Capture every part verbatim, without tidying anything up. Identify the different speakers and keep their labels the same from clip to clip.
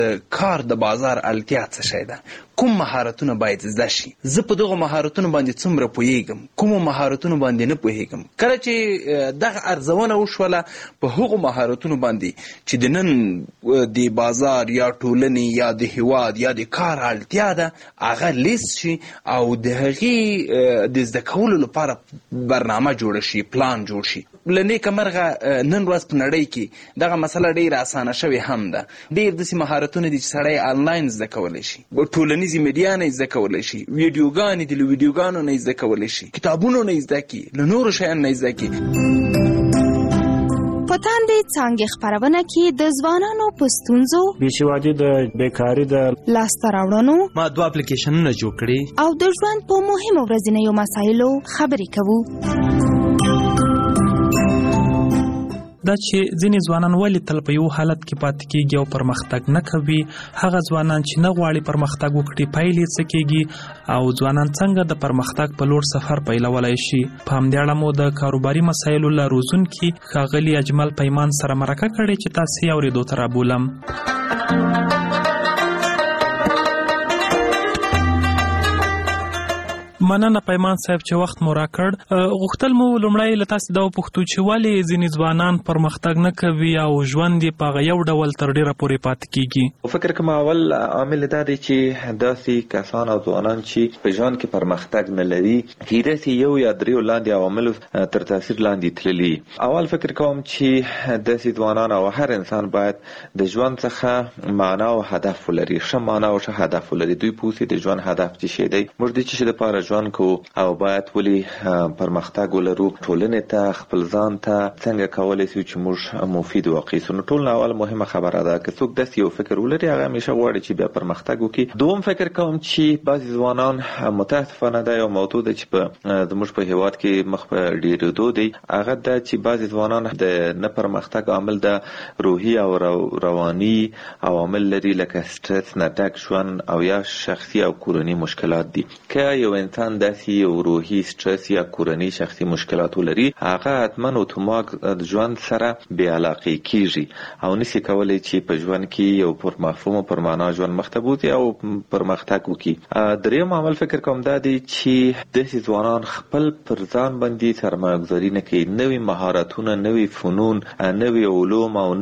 Speaker 1: کار د بازار اړتیا څه شی ده، کوم مهارتونه باید زده شي، زه په دغه مهارتونو باندې څومره پوهیږم، کومو مهارتونو باندې نه پوهیږم. کله چې دغه ارزونه وشوله په هغو مهارتونو باندې چې د نن د بازار یا ټولنې یا د هیواد یا د کار اړتیا ده هغه لیست شي او د هغې د زده کولو لپاره برنامه جوړه شي، پلان جوړ شي. له نیکه مرغه نن ورځ په نړۍ کې دغه مسله ډېره اسانه شوې هم ده. ډېر داسې مهارتونه دي چې سړی آنلاین زده کولی شي، ټولنیزې میډیا نه یې زده کولی شي، ویډیوګانې دي له ویډیوګانو نه یې زده کولی شي، کتابونو نه یې زده کړي، له نورو شیانو نه یې زده کړي.
Speaker 2: په تاندې څانګې خپرونه کې د ځوانانو په ستونزو،
Speaker 3: بېسوادي د بیکاري د
Speaker 2: لاسته راوړنو،
Speaker 4: ما دوه اپلیکیشنونه جوړ کړي
Speaker 2: او د ژوند په مهمو ورځنیو مسایلو خبرې کوو.
Speaker 5: دا چې ځینې ځوانان ولې تل په یو حالت کې پاتې کېږي او پرمختګ نه کوي، هغه ځوانان چې نه غواړي پرمختګ وکړي پایلې څه کېږي او ځوانان څنګه د پرمختګ په لور سفر پیلولی شي. په همدې اړه مو د کاروباري مسایلو له روزونکي ښاغلي اجمل پیمان سره مرکه کړې چې تاسې یې اورېدو ته رابولم. مننه پیمان صاحب چې وخت مو راکړ. غوښتل مو لومړی له تاسې دا وپوښتو چې ولې ځینې ځوانان پرمختګ نه کوي او ژوند یې په هغه یو ډول تر ډېره پورې پاتې کېږي.
Speaker 6: فکر کوم اول عامل دا دی چې داسې کسان او ځوانان چې په ژوند کې پرمختګ نه لري کیدای شي یو یا دریو لاندې عواملو تر تاثیر لاندې تللي. اول فکر کوم چې داسې ځوانان او هر انسان باید د ژوند څخه معنا او هدف ولري، ښه معنا او ښه هدف ولري. دوی پوهیږي د ژوند هدف څه شی دی، موږ د څه لپاره ژوند کوو او باید ولې پرمختګ ولرو، ټولنې ته خپل ځان ته څنګه کولی شو چې موږ مفید واقع سو. نو ټول نه اول مهمه خبره ده که څوک داسې یو فکر ولري هغه همیشه غواړي چې بیا پرمختګ وکړي. دوم فکر کوم چې بعضې ځوانان متاسفانه دا یو موضوع ده چې په زموږ په هیواد کې مخ په ډېرېدو دی، هغه ده چې بعضې ځوانان د نه پرمختګ عامل د روحي او رواني عوامل لري لکه سټرس نه ډک ژوند او یا شخصي او کورني مشکلات دي. که یو انسان داسې یو روحي سټرس یا کورني شخصي مشکلات ولري هغه حتما اتومات د ژوند سره بې علاقې کېږي او نشي کولی چې په ژوند کې یو پر مفهوم او پر معنا ژوند مخته بوځي او پرمختګ وکړي. دریم عامل فکر کوم دا دی چې داسې ځوانان خپل پر ځان باندې سرمایه ګذاري نه کوي، نوي مهارتونه، نوي فنون، نوي علوم او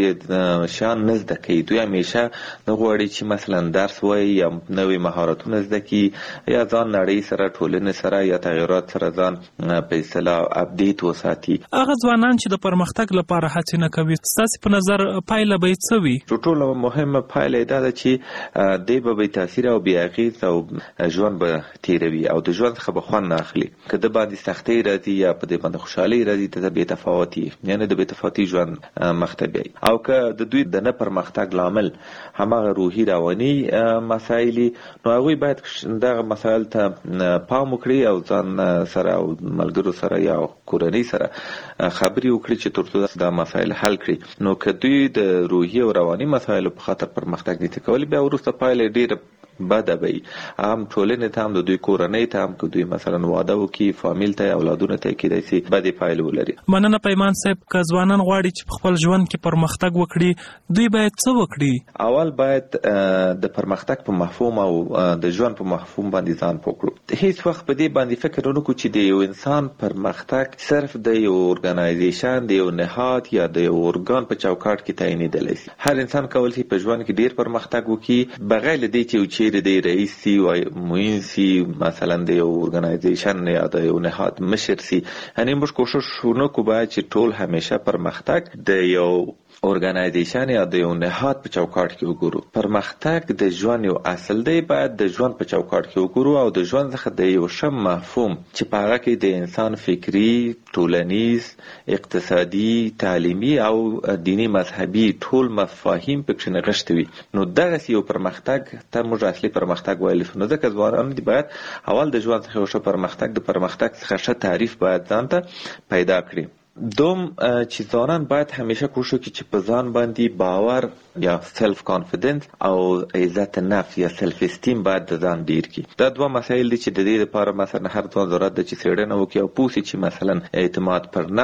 Speaker 6: نوي شیان نه زده کوي. دوی همیشه نه غواړي چې مثلا درس وایي یا نوي مهارتونه زده کړي یا ځان نړۍ سره ټولنې سره یا تغیرات سره ځان په اصطلاح اپډیټ وساتي.
Speaker 5: هغه ځوانان چې د پرمختګ لپاره هڅې نه کوي ستاسې په نظر پایله به یې څه وي؟
Speaker 6: تر ټولو مهمه پایله یې دا ده چې دی به بې تاثیره او بې اغېزه او ژوند به تېروي او د ژوند څخه به خوند نه اخلي. که د باندې سختۍ راځي یا په دې باندې خوشحالۍ راځي ته بې تفاوتي یعنې د بې تفاوتي ژوند مخته بیایي. او که د دوی د نه پرمختګ لامل هماغه روحي رواني مسایل نو هغوی باید دغه مسایل ته پام وکړي او ځان سره او ملګرو سره یا کورنۍ سره خبرې وکړي چې ترڅو دا مسایل حل کړي. نو که دوی د روحي او رواني مسایلو په خاطر پرمختګ نشي کولی بیا وروسته پایله ډېره بده به وي، هم ټولنې ته هم د دوی کورنۍ ته هم که دوی مثلا واده وکړي فامیل ته اولادونو ته کېدای شي بدې پایلې ولري.
Speaker 5: مننه پیمان صاحب. که ځوانان غواړي چې په خپل ژوند کې پرمختګ وکړي دوی باید څه وکړي؟
Speaker 6: اول باید د پرمختګ په مفهوم او د ژوند په مفهوم باندې ځان پوه کړو. هیڅ وخت په دې باندې فکر ونه کړو چې د یو انسان پرمختګ صرف د یو ارګنایزیشن د یو نهاد یا د یو ارګان په چوکاټ کې تعینېدلی شي. هر انسان کولی شي په ژوند کې ډېر پرمختګ وکړي بغیر له دې چې چیرې دی رئیس سی و معین سی مثلا د یو ارګنایزیشن یا د یو نهاد مشر سی. یعنې موږ کوشش ونکړو باید چې ټول همیشه پرمختګ د یو ارګنایزیشن یا د یو نهاد په چوکاټ کې وګورو. پرمختګ د ژوند یو اصل دی، باید د ژوند په چوکاټ کې وګورو او د ژوند څخه د یو ښه مفهوم چې په هغه کې د انسان فکري، ټولنیز، اقتصادي، تعلیمي او دینی مذهبي ټول مفاهیم پکې نغښتي وي. نو دغسې یو پرمختګ ته موږ اصلي پرمختګ ویلی شو. نو ځکه ځوانان دي باید اول د ژوند څخه یو ښه پرمختګ د پرمختګ څخه ښه تعریف باید ځان ته پیدا کړي. دوم چې ځوانان باید همیشه کوشش وکړي چې په ځان باندې باور یا سلف کانفیډنس او عزت نفس یا سلف استیم باید د ځان ډیر کړي. دا دوه مسایل دي چې د دې لپاره مثلا هر ځوان ضرورت ده چې څېړنه وکړي او پوه شي چې مثلا اعتماد پر نفس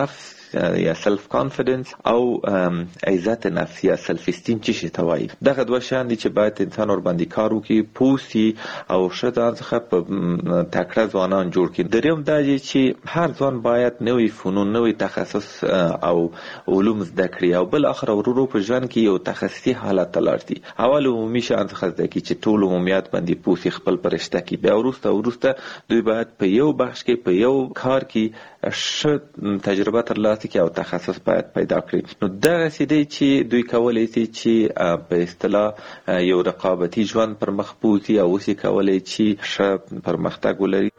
Speaker 6: یا سلف کانفیډنس او عزت نفس یا سلف استیم چې شي توای دغه دوه شان دي چې باید انسان ور باندې کار وکړي پوسی او شته څخه په تکړه ځوانان جوړ کړي. دریم دا چې هر ځوان باید نوې فنون نوې تخصص او علوم زده کړي او بل اخر ورورو په ژوند کې یو تخصصي حالت تلارتي. اول عمومي شان څخه زده کړي چې ټول عمومیت باندې پوسی خپل پرشته کې بیا ورسته ورسته دوی باید په یو بخش کې په یو کار کې ش تجربه ترلاسه کړي او تخصص باید پیدا کړي. نو دا رسیدي چې دوی کولای شي چې په اصطلاح یو رقابتي ژوند پر مخ بوځي او اوس یې کولای چې ش پرمختګ ولري.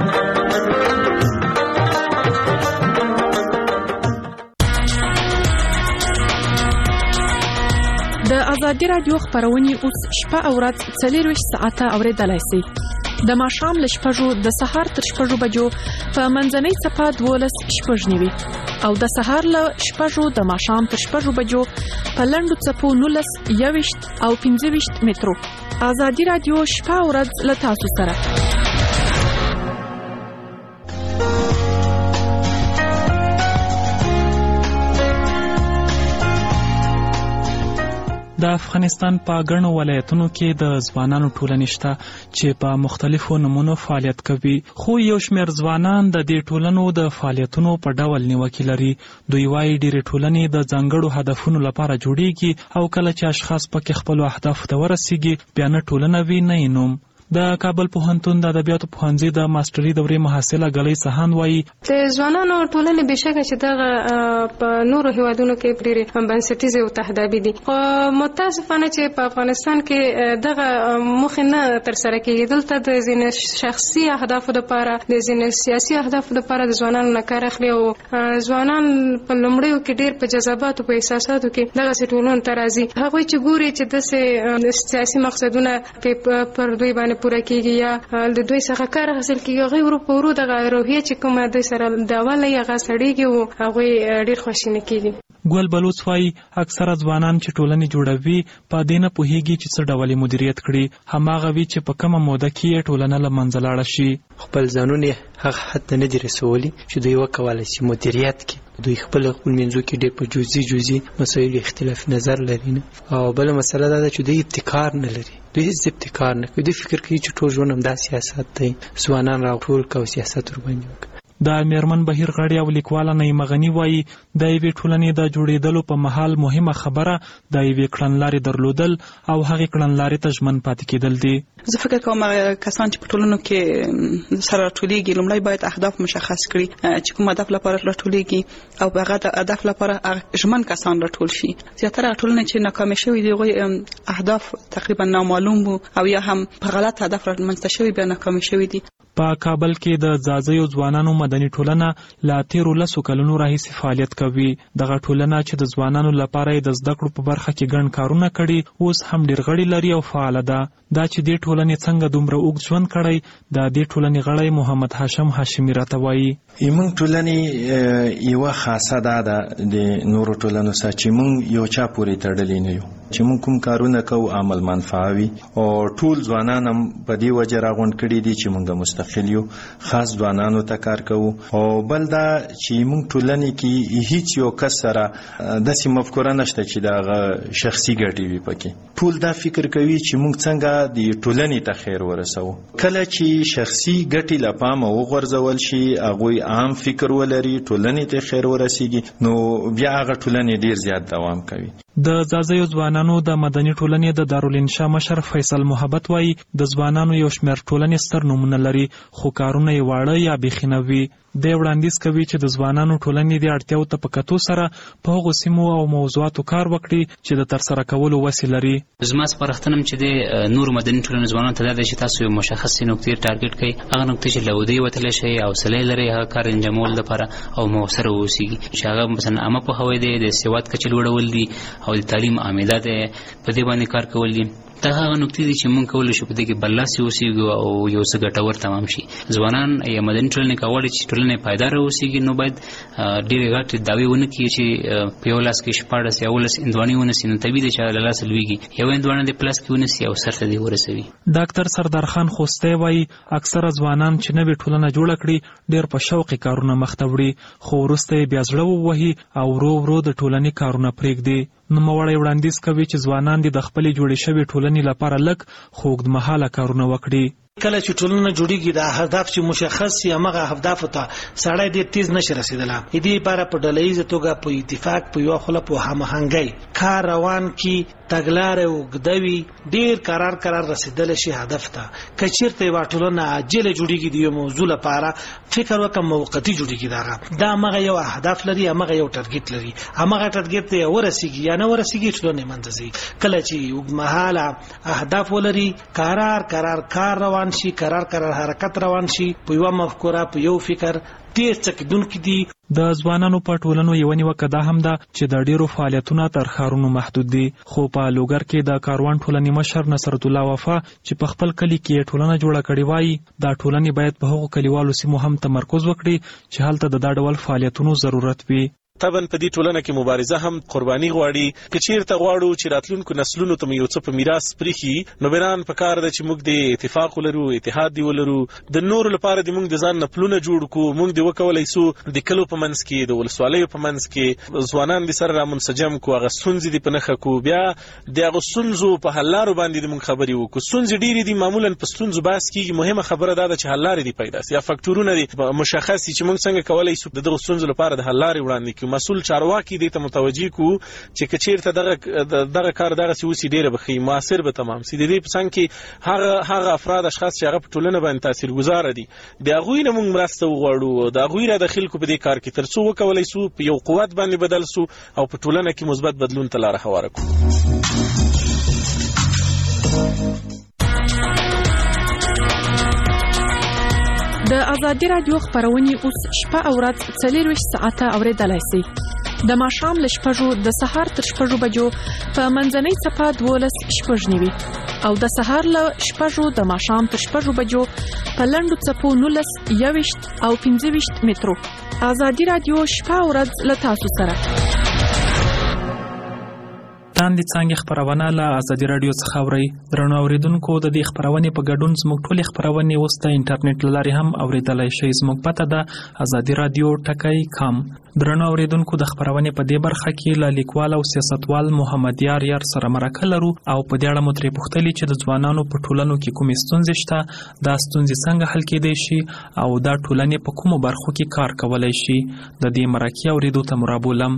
Speaker 7: د ازادي رادیو خبرونه اوس شپه او ورځ څلور ساعته اوریدلای شئ. د ماښام له شپږو د سهار تر شپږو بجو په منځنۍ څپه دولس شپږ نیوي او د سهار له شپږو د ماښام تر شپږو بجو په لنډو څپو نولس یوویشت او پنځه ویشت مترو. ازادي رادیو شپه او ورځ له تاسو سره.
Speaker 5: د افغانستان په ګڼو ولایتونو کې د ځوانانو ټولنې شته چې په مختلفو نمونو فعالیت کوي، خو یو شمېر ځوانان د دې ټولنو د فعالیتونو په ډول نیوکې لري. دوی وایي ډېرې ټولنې د ځانګړو هدفونو لپاره جوړیږي او کله چې اشخاص پکې خپلو اهدافو ته ورسیږي بیا نه ټولنه وي نه یې نوم. د کابل پوهنتون د ادبیاتو پوهنځي د ماستري دورې محصله ګلۍ سهان وایي
Speaker 8: د ځوانانو ټولنې بشکه چې دغه په نورو هیوادونو کې ډېرې بنسټیزې او تهدابي دي، خو متاسفانه چې په افغانستان کې دغه موخې نه ترسره کېږي. دلته د ځینې شخصي اهدافو لپاره د ځینې سیاسي اهدافو لپاره د ځوانانو نه کار اخلي او ځوانان په لومړیو کې ډېر په جذباتو په احساساتو کې دغسې ټولنو ته راځي. هغوی چې ګوري چې داسې سیاسي مقصدونه پر دوی باندې پوره کېږي یا د دوی څخه کار حاصل کېږي، هغوی ورو په ورو دغه روحیه چې کومه دوی سره د اوله یې هغه سړېږي او هغوی ډېر خواشینه کېږي.
Speaker 5: ګل بلوڅ وایي اکثره ځوانان چې ټولنې جوړوي په دې نه پوهېږي چې څه ډول یې مدیریت کړي، هماغه وي چې په کومه موده کې یې ټولنه له منځه لاړه شي.
Speaker 4: خپل ځانونه هغه حد ته نه دي رسولي چې دوی وکولی شي مدیریت کړي. دوی خپل خپل منځو کې ډېر په جزئي جزئي مسایلو اختلاف نظر لري نه. او بله مسله دا ده چې دوی ابتکار نه لري، دوی هیڅ ابتکار نه کوي. دوی فکر کوي چې ټول ژوند همدا سیاست دی، ځوانان راټول کړه او سیاست ورباندې وکړه.
Speaker 5: د میرمن بهیر غړي او لیکواله نعیمه غني وایي د یوې ټولنې د جوړېدلو په مهال مهمه خبره د یوې کړنلارې درلودل او هغې کړنلارې ته ژمن پاتې کېدل دي.
Speaker 9: زه فکر کوم کسان چې په ټولنو کې سره راټولېږي لومړی باید اهداف مشخص کړي چې کوم هدف لپاره راټولېږي او په هغه د هدف لپاره ژمن کسان راټول شي. زیاتره ټولنې چې ناکامې شوي دي هغوی اهداف تقریبا نامعلوم وو او یا هم په غلط هدف رامنځته شوي بیا ناکامې شوي دي.
Speaker 5: په کابل کې د ځاځیو ځوانانو مدني ټولنه لا تیرو لسو کلونو راهیسې فعالیت کوي. دغه ټولنه چې د ځوانانو لپاره د زده کړو په برخه کې ګڼ کارونه کړي اوس هم ډېر غړي لري او فعاله ده. دا چې دې ټولنې څنګه دومره اوږد ژوند کړی د دې ټولنې غړی محمد هاشم هاشمي راته وایي
Speaker 10: موږ ټولنې یوه خاصه دا ده د نورو ټولنو سره چې موږ یو چا پورې تړلي نه یو، چې موږ کوم کارونه کوو عمل منفعه وي او ټول ځوانان هم په دې وجه راغونډ کړي دي چې موږ مستقل یو، خاص ځوانانو ته کار کوو. او بل دا چې موږ ټولنې کې هیڅ یو کس سره داسې مفکوره نشته چې د هغه شخصي ګټې وي پکې. ټول دا فکر کوي چې موږ څنګه د ټولنې ته خیر ورسوو. کله چې شخصي ګټې له پامه وغورځول شي، هغوی عام فکر ولري، ټولنې ته خیر ورسیږي، نو بیا هغه ټولنې ډیر زیات دوام کوي.
Speaker 5: د ځاځیو ځوانانو د مدني ټولنې د دارالانشا مشر فیصل محبت وایي د ځوانانو یو شمېر ټولنې ستر نومونه لري خو کارونه یې واړه یا بیخي نه وي. دی وړاندیز کوي چې د ځوانانو ټولنې د اړتیاو ته په کتو سره په هغو سیمو او موضوعاتو کار وکړي چې د ترسره کولو وسې لري.
Speaker 11: زما سپارښتنه چې د نورو مدني ټولنې ځوانانو ته دا ده چې تاسو یو مشخصې نقطې ټارګټ کړئ، هغه نقطې چې له ودې وتلی شئ، حوصله یې لرئ هغه کار انجامولو لپاره او مؤثره واوسیږي، چې هغه مثلا عامه پوهاوی دی، د سواد کچه لوړول دي او د تعلیم عامله دی، په دې باندې کار کول دي. دا هغه نکتې دي چې موږ کولی شو په دې کې برلاسي اوسېږو او یو څه ګټور تمام شي. ځوانان یا مدني ټولنې که غواړي چې ټولنه یې پایداره اوسېږي نو باید ډېرې غټې دعوې ونه کړي چې په یو لاس کې شپاړس یا اوولس هندواڼې ونیسي، نو طبیعي دی چې هغه له لاسه لوېږي. یو هندواڼه دې په لاس کې ونیسي او سر ته دې ورسوي.
Speaker 5: ډاکټر سردار خان خوستی وایي اکثره ځوانان چې نوې ټولنه جوړه کړي ډېر په شوقي کارونه مخته وړي، خو وروسته یې بیا زړه ووهي او ورو ورو د ټولنې کارونه پرېږدي. نوموړی وړاندیز کوي چې ځوانان دې د خپلې جوړې شوې ټولنې لپاره لږ خو اوږدمهاله کارونه وکړي.
Speaker 12: کله چې ټولنه جوړیږي د هدف چې مشخص یا مغه هدف ته سړی ډېر تیز نشي رسیدلی. دې لپاره په ډلهییزه توګه په اتفاق په یوه خوله په هماهنګۍ کار روان کړي، تګلارې اوږده وي، ډېر قرار قرار رسیدلی شي هدف ته. که چېرته یوه ټولنه عاجله جوړیږي د یو موضوع لپاره فکر وکړه موقتي جوړیږي، دغه دا همغه یو هدف لري، همغه یو ټارګېټ لري، همغه ټارګېټ ته ورسیږي یا نه ورسیږي ټولنه منځ ځي. کله چې اوږدمهاله اهداف ولري، قرار قرار کار روان شي، قرار قرار حرکت روان شي، په یو مفکوره په یو فکر ډېر څه کېدونکي دي.
Speaker 5: د ځوانانو په ټولنو یوه نیوکه دا هم ده چې د ډېرو فعالیتونه تر ښارونو محدود دي. خو په لوګر کې د کاروان ټولنې مشر نصرت الله وفا چې په خپل کلي کې ټولنه جوړه کړې وایي دا ټولنې باید په هغو کلیوالو سیمو هم تمرکز وکړي چې هلته د دا ډول فعالیتونو ضرورت وي.
Speaker 13: طبعا په دې ټولنه کې مبارزه هم قرباني غواړي. که چیرته غواړو چې راتلونکو نسلونو ته یو څه په میراث پریښي، نو بران په کار ده چې موږ د اتفاق ولرو، اتحاد دی ولرو، د نورو لپاره د موږ د ځان نه پلونه جوړ کړو. موږ د وکولای سو د کلو په منځ کې، د ولسوالیو په منځ کې ځوانان دي سره را منسجم کو، هغه ستونزې دي په نښه کو، بیا د هغه ستونزو په حل لارو باندې د موږ خبرې وکړو. ستونزې ډېرې دي، معمولا په ستونزو بحث کېږي، مهمه خبره دا ده چې حل لارې دي پیدا سي یا فکټورونه دي مشخص دي چې موږ څنګه کولای سو د دغو ستونزو لپاره د حل لارې وړاندې کړو. مسؤل چارواکي دې ته متوجي کو چې که چیرته دغه دغه کار دغه سی وسی ډیره بخي موثر به تمام سي. د دې په څنګ کې هغه هغه افراد اشخاص چې هغه په ټولنه باندې تاثیرګذار دي، د هغوی نه موږ مرسته وغواړو، د هغوی را داخل کو په دې کار کې تر څو وکولای سو په یو قوت باندې بدل سو او په ټولنه کې مثبت بدلون ته لاره هواره کړو.
Speaker 7: د ازادي راډیو خبرونه اوس شپه او ورځ څلورویشت ساعته اوریدلای شئ. د ماښام له شپږو د سهار تر شپږو بجو په منځنۍ صفه دولس شپږ نیوي او د سهار له شپږو د ماښام تر شپږو بجو په لنډو څپو نولس یوویشت او پنځه ویشت مترو. ازادي راډیو شپه او ورځ له تاسو سره.
Speaker 5: تاندې څانګې خبرونه له ازادي راډیو څخه اورئ. درنو اوریدونکو، د دې خبرونې په ګډون زموږ ټولې خبرونې اوس د انټرنیټ له لارې هم اوریدلای شئ. زموږ پته ده ازادي راډیو ټکی کام. درنو اوریدونکو، د خبرونې په دې برخه کې له لیکوال او سیاستوال محمد یار یار سره مرکه لرو او په دې اړه مو ترې پوښتلي چې د ځوانانو په ټولنو کې کومې ستونزې شته، دا ستونزې څنګه حل کېدای شي او دا ټولنې په کومو برخو کې کار کولی شي. د دې مرکې اوریدو ته مو رابولم.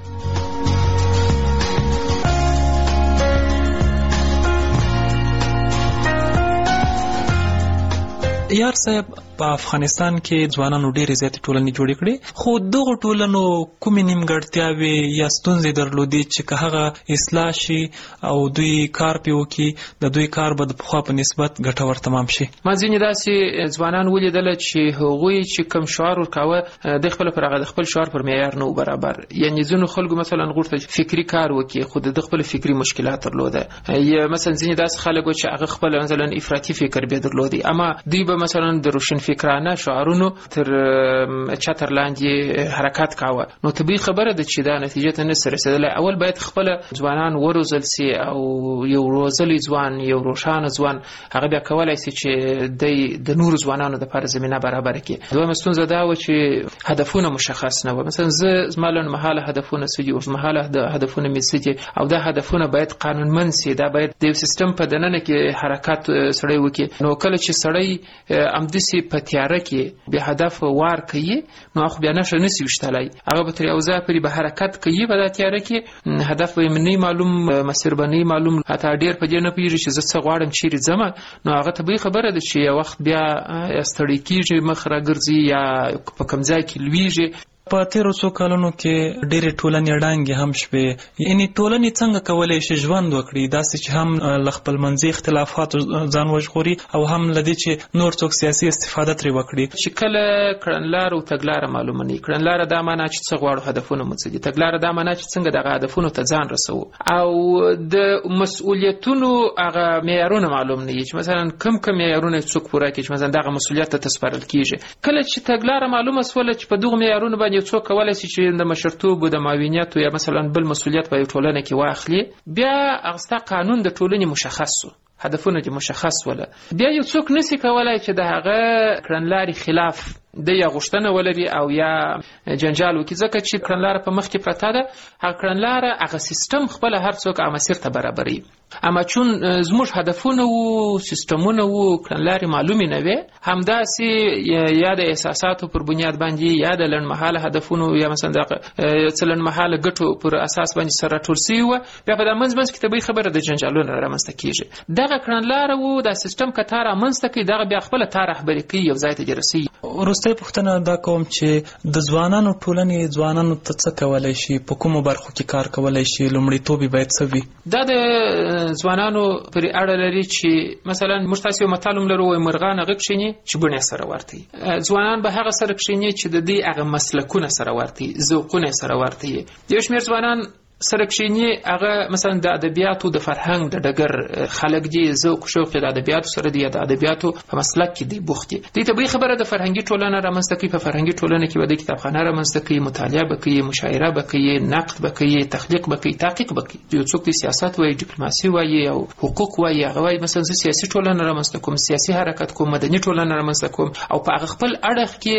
Speaker 5: یار صاحب، په افغانستان کې ځوانانو ډېرې زیاتې ټولنې جوړې کړې، خو دغو ټولنو کومې نیمګړتیاوې یا ستونزې درلودې چې که هغه اصلاح شي او دوی کار پې وکړي، د دوی کار به د پخوا په نسبت ګټور تمام شي.
Speaker 14: ما ځینې داسې ځوانان ولیدله چې هغوی چې کوم شعار ورکاوه د خپل پر هغه د خپل شعار پر معیار نه و برابر. یعنې ځینو خلکو مثلا غوښتل فکري کار وکړي خو د خپل فکري مشکلات درلوده، یا مثلا ځینې داسې خلک و چې هغه خپل مثلا افراطي فکر به درلودي، اما دوی به مثلا د روشن فکرانه شعارونو تر چتر لاندې حرکت کاوه. نو طبیعي خبره ده چې دا نتیجه ته نسي رسیدلی. اول باید خپل ځوانان وروزل سي او یو روزلی ځوان، یو روښانه ځوان هغه بیا کولای سي چې د نورو ځوانانو لپاره زمینه برابر کړي. دویمه ستونزه دا و چې هدفونه مشخص نه و. مثلا زه زما لنډمهاله هدفونه څه دي، اوږدمهاله هدفونه مې څه دي، او دا هدفونه باید قانونمند سي. دا باید د یو سیستم په دننه کې حرکت سړی وکړي. نو کله چې سړی امدسي په تیاره کې به هدف وار کوي، نو خو بیا نشه نسی وشتلای، هغه به تر اوځه پرې به حرکت کوي، په تیاره کې هدف به منی معلوم، مسیر بنی معلوم، حتی ډیر په دې نه پیږي چې زه څه غواړم چیرې ځم. نو هغه ته به خبره ده چې یو وخت بیا استړی کیږي، مخ را ګرځي یا په کوم ځای کې لویږي.
Speaker 5: په تیرو څو کلونو کې ډېرې ټولنې ړنګې هم شوې، یعنې ټولنې څنګه کولی شي ژوند وکړي داسې چې هم له خپلمنځي اختلافاتو ځان وژغوري او هم له دې چې نور څوک سیاسي استفاده ترې وکړي.
Speaker 14: چې کله کړنلاره او تګلاره معلومه نه وي، کړنلاره دا معنا چې څه غواړو، هدفونه مو څه دي، تګلاره دا معنا چې څنګه دغه هدفونو ته ځان رسوو، او د مسؤلیتونو هغه معیارونه معلوم نه وي چې مثلا کم کم معیارونه څوک پوره کړي چې مثلا دغه مسؤلیت ته تسپارل کیږي. کله چې تګلاره معلومه سوله چې په دغه معیارونو باندې څوک کولای شي چې د مشرتوب او د معاونیت یا مثلا بل مسؤلیت په ټولنه کې واخلي، بیا هغه قانون د ټولنې مشخص شو، هدفونه دې مشخص وله، بیا یو څوک نسی کولای چې د هغه کړنلارې خلاف د یا غوښتنه ولري او یا جنجال وکړي، ځکه چې کړنلاره په مخ کې پرته ده، هغه کړنلاره هغه سیستم خپله هر څوک هغه مسیر ته برابروي. اما چون زموږ هدفونه وو، سیستمونه وو، کړنلارې معلومې نه وې، همداسې یا د احساساتو پر بنیاد باندې یا د لنډمهاله هدفونو یا مثلا د څه لنډمهاله ګټو پر اساس باندې سره راټول سوي وه، بیا په دا منځ منځ کې طبیعي خبره د جنجالونو رامنځته کېږي. دغه کړنلاره وو، دا سیستم که تا رامنځته کوي، دغه بیا خپله تا رهبري کوي، یو ځای ته دې رسوي.
Speaker 5: وروستۍ پوښتنه دا کوم چې د ځوانانو ټولنې ځوانانو ته څه کولی شي، په کومو برخو کې کار کولی شي، لومړیتوب یې باید څه وي؟ دا د ځوانانو پرې اړه لري چې مثلا موږ تاسې یو متل هم لرو، وایي مرغان هغه کښېني چې بڼې سره ورته وي. ځوانان به هغه سره کښېني چې د دې هغه مسلکونه سره ورته وي، ذوقونه سره ورته وي. یو شمېر ځوانان سره کښېني هغه مثلا د ادبیاتو د فرهنګ د ډګر خلک دي، ذوق شوق د ادبیاتو سره دي، د ادبیاتو په مسلک کې دي بوخت دي. دې طبیعي خبره د فرهنګي ټولنه رامنځته کوي، په فرهنګي ټولنه کې به د کتابخانه رامنځته کوي، مطالعه به کوي، مشاعره به کوي، نقد به کوي، تخلیق به کوي، تحقیق به کوي. یو څوک د سیاست وایي، ډیپلوماسي وایي او حقوق وایي، هغه وایي مثلا زه سیاسي ټولنه رامنځته کوم، سیاسي حرکت کوم، مدني ټولنه رامنځته کوم، او په هغه خپل اړخ کې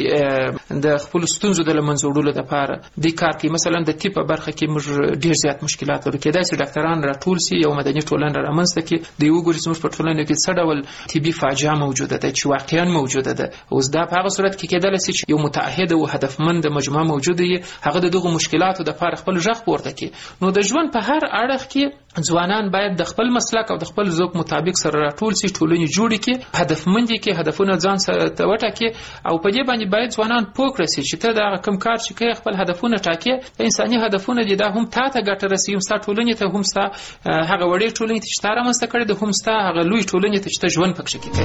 Speaker 5: د خپلو ستونزو د له منځه وړلو لپاره دې کار کوي. مثلا د طب په برخه کې موږ ډېر زیات مشکلات لرو، کېدای شي ډاکټران راټول سي، یو مدني ټولنه رامنځته کړي، د یو ګوري زموږ په ټولنه کې څه ډول طبي فاجعه موجوده ده چې واقعا موجوده ده. اوس دا په هغه صورت کې کېدلی شي چې یو متعهد او هدفمند مجموعه موجوده وي، هغه د دغو مشکلاتو دپاره خپل غږ پورته کړي. نو د ژوند په هر اړخ کې ځوانان باید د خپل مسلک او د خپل ذوق مطابق سره راټول سي، ټولنې جوړې کړي، هدفمند کړي، هدفونه ځان سره وټاکي، او په دې باندې باید ځوانان پوه کړي چې ته دا کوم کار چې کوي خپل هدفونه ټاکي، انساني هدفونه دي، دا هم تا ته ګټه رسوي، هم ستا ټولنې ته، هم ستا هغه وړې ټولنې ته چې تا رامنځته کړې ده، هم ستا هغه لوی ټولنې ته چې ته ژوند پکښې کوې.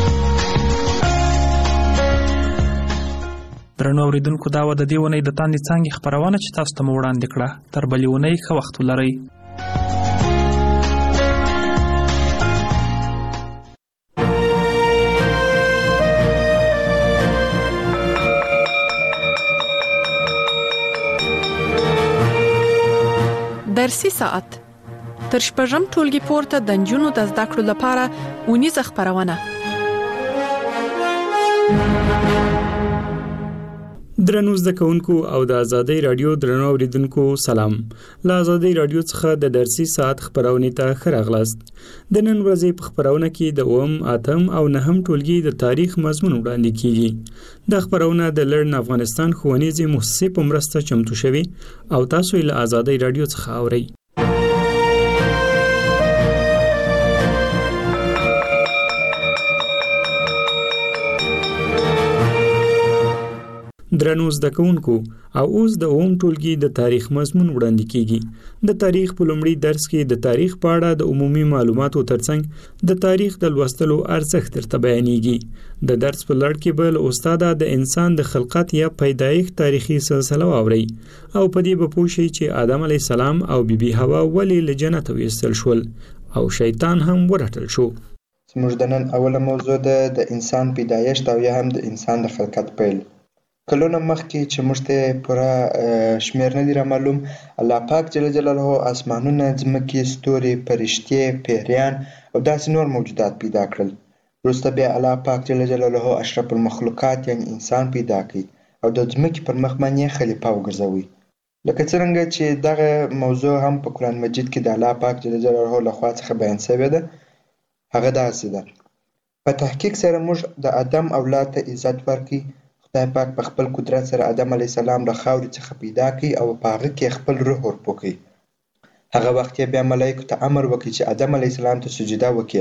Speaker 5: درنو اورېدونکو، دا وه د دې اونۍ د تاندې څانګې خپرونه چې تاسو ته مو وړاندې کړه. تر بلې اونۍ ښه وخت ولرئ.
Speaker 7: درسي ساعت تر شپږم ټولګي پورته د نجونو د زده کړو لپاره اونیزه خپرونه.
Speaker 15: درنو زده کوونکو او د آزادۍ رادیو درنو اوریدونکو سلام. له آزادۍ رادیو څخه د درسي ساعت خپرونې ته ښه راغلاست. د نن ورځې په خپرونه کې د اووم، اتم او نهم ټولګي د تاریخ مضمون وړاندې کیږي. دا خپرونه د لرن افغانستان ښوونیزې مؤسسې په مرسته چمتو شوې او تاسو یې له آزادۍ رادیو څخه اورئ. درنو زده کوونکو، او اوس د اووم ټولګي د تاریخ مضمون وړاندې کیږي. د تاریخ په لومړي درس کې د تاریخ په اړه د عمومي معلوماتو ترڅنګ د تاریخ د لوستلو ارزښت درته بیانېږي. د درس په لړ کې به له استاده د انسان د خلقت یا پیدایښت تاریخي سلسله واورئ او په دې به پوه شئ چې آدم علیه السلام او بیبي حوا ولې له جنته وایستل شول او شیطان هم ورټل شو.
Speaker 16: زموږ د نن اوله موضوع ده د انسان پیدایښت او یا هم د انسان د خلقت پیل. کلونه مخکې چې موږ ته پوره شمېر نه دي رامعلوم، الله پاک جل جلاله اسمانونه، ځمکې، ستوري، فرشتې، پیریان او داسې نور موجودات پیدا کړل. وروسته بیا الله پاک جل جلاله اشرف المخلوقات یعنې انسان پیدا کړي او د ځمکې پر مخ باندې خلیفه وګرځوي. لکه څرنګه چې دغه موضوع هم په قرآن مجید کې د الله پاک جل جلاله لخوا څخه بیان شوې ده. هغه داسې ده: په تحقیق سره موږ د آدم اولاد ته عزت ورکړي. خدای پاک په خپل قدرت سره آدم علیه السلام له خاورې څخه پیدا کړي او په هغه کې خپل روح ورپو کړي. هغه وخت یې بیا ملایکو ته امر وکړي چې آدم علیه السلام ته سجده وکړي.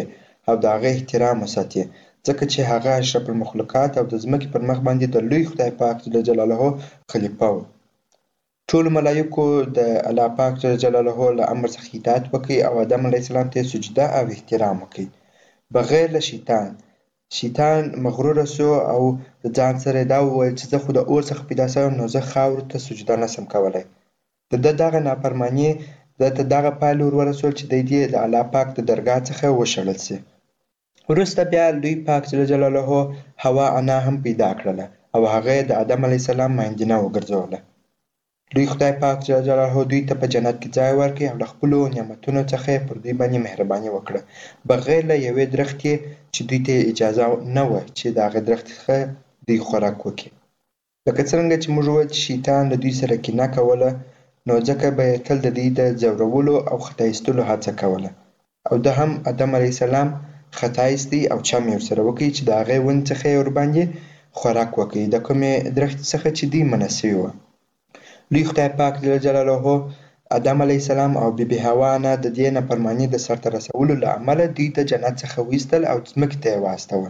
Speaker 16: او د هغه احترام وساتي، ځکه چې هغه اشرف المخلوقات او د ځمکې پر مخ باندې د لوی خدای پاک جل جلاله خلیفه و. ټولو ملایکو د الله پاک جل جلاله له امر څخه اطاعت وکړي او آدم علیه السلام ته سجده او احترام وکړي بغیر له شیطان. شیطان مغروره سو او د ځان سره دا وویل چې زه خو د اور څخه پیدا سویم، نو زه خاورو ته سجده نسم کولی. د ده دغه نافرماني ده ته دغه پایله ور ورسول چې دی دې د الله پاک د درګاه څخه وشړل سي. وروسته بیا لوی پاک جل جلاله حوا انا هم پیدا کړله او هغه د آدم علیه السلام مایندینه وګرځوله. لوی خدای پاک جل جلاله دوی ته په جنت کې ځای ورکړي او له خپلو نعمتونو څخه یې پر دوی باندې مهرباني وکړه بغیر له یوې درختې چې دوی ته اجازه نه وه چې د هغې درختې څخه دوی خوراک وکړي. لکه څرنګه چې موږ وویل چې شیطان له دوی سره کینه کوله، نو ځکه به یې تل د دوی د ځورولو او خطا ایستلو هڅه کوله او ده هم آدم علیه السلام خطا ایستی او چم یې ورسره وکړي چې د هغې ونې څخه یې ورباندې خوراک وکړي د کومې درختې څخه چې دوی منع سوي وه. لوی خدای پاک جل جلاله آدم علیه السلام او بی بی حوا نه د دې نافرماني د سرته رسولو له امله دوی د جنت څخه وایستل او ځمکې ته یې واستول.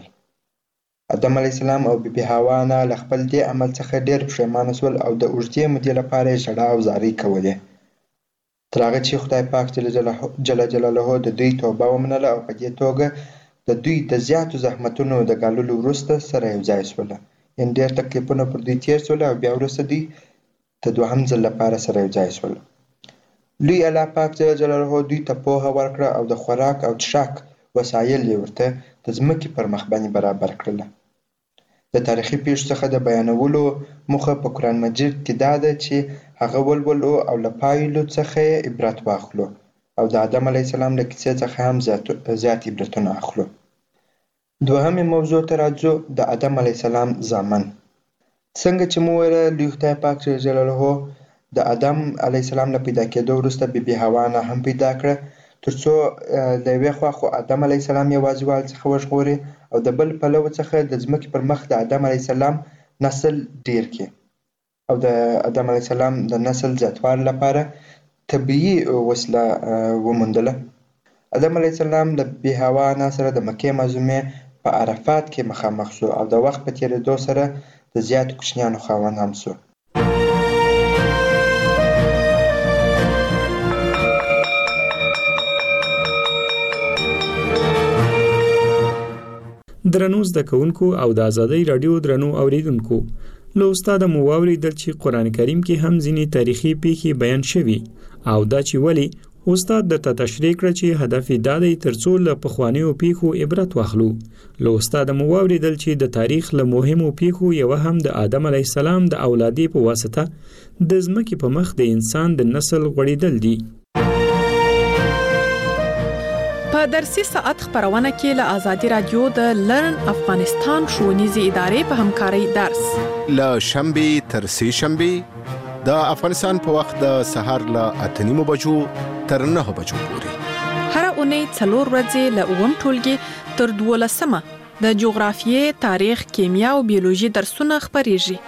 Speaker 16: آدم علیه السلام او بی بی حوا نه له خپل دې عمل څخه ډېر پښیمانه سول او د اوږدې مودې لپاره یې ژړا او زارۍ کولې تر هغه چې خدای پاک جل جلاله د دوی توبه ومنله او په دې توګه د دوی د زیاتو زحمتونو د ګاللو وروسته سره یو ځای سوله. یعنې ډېر تکلیفونه پر دوی تېر سول او بیا وروسته دوی د دوهم ځل لپاره سره یو ځای سول. لوی الله پاک جل جلاله دوی ته پوهه ورکړه او د خوراک او څښاک وسایل یې ورته د ځمکې پر مخ باندې برابر کړله. د تاریخي پیښو څخه د بیانولو موخه په قرآن مجید کې دا ده چې هغه ولولو او له پایلو څخه یې عبرت واخلو او د آدم علیه السلام له کیسې څخه هم زیات عبرتونه اخلو. دوهمې موضوع ته راځو، د آدم علیه السلام زامن. څنګه چې مو ویله لوی خدای پاک جل جلاله د آدم علیه السلام له پیدا کېدو وروسته بی بی حوا نه هم پیدا کړه تر څو له یوې خوا خو آدم علیه السلام یوازیوالي څخه وژغوري او د بل پلوه څخه د ځمکې پر مخ د آدم علیه السلام نسل ډیر کړي او د آدم علیه السلام د نسل زیاتوالي لپاره طبیعي وسیله وموندله. آدم علیه السلام له بی بی حوا نه سره د مکې معظمې په عرفات کې مخامخ شو او د وخت په تېرېدو سره د زیاتو کوچنیانو خاوند هم سو.
Speaker 15: درنو زده کوونکو او د آزادۍ راډیو درنو اوریدونکو، له استاده مو واورېدل چې قرآن کریم کې هم ځینې تاریخي پیښې بیان شوي او دا چې ولې استاد درته تشریح کړه چې هدف یې دا دی تر څو له پخوانیو پیښو عبرت واخلو. له استاده مو واورېدل چې د تاریخ له مهمو پیښو یوه هم د آدم علیه السلام د اولادې په واسطه د ځمکې په مخ د انسان د نسل غوړېدل دي.
Speaker 7: په درسي ساعت خبرونه کې له آزادي رادیو د لرن افغانستان ښوونیزې ادارې په همکارۍ درس
Speaker 17: له شنبې تر سې شنبې د افغانستان په وخت د سهار له اته نیمو بجو تر نهه بجو پورې
Speaker 7: هر اونۍ څلور ورځې له اووم ټولګي تر دولسمه د جغرافیې، تاریخ، کیمیا او بیولوژي درسونه خبرېږي.